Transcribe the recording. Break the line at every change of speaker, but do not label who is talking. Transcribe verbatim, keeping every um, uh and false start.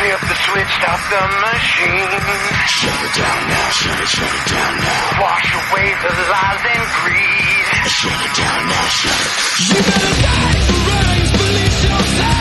Flip the switch, stop the machine. Shut it down now, shut it, shut it down now. Wash away the lies and greed. Shut it down now, shut it. You better die, rise, release yourself.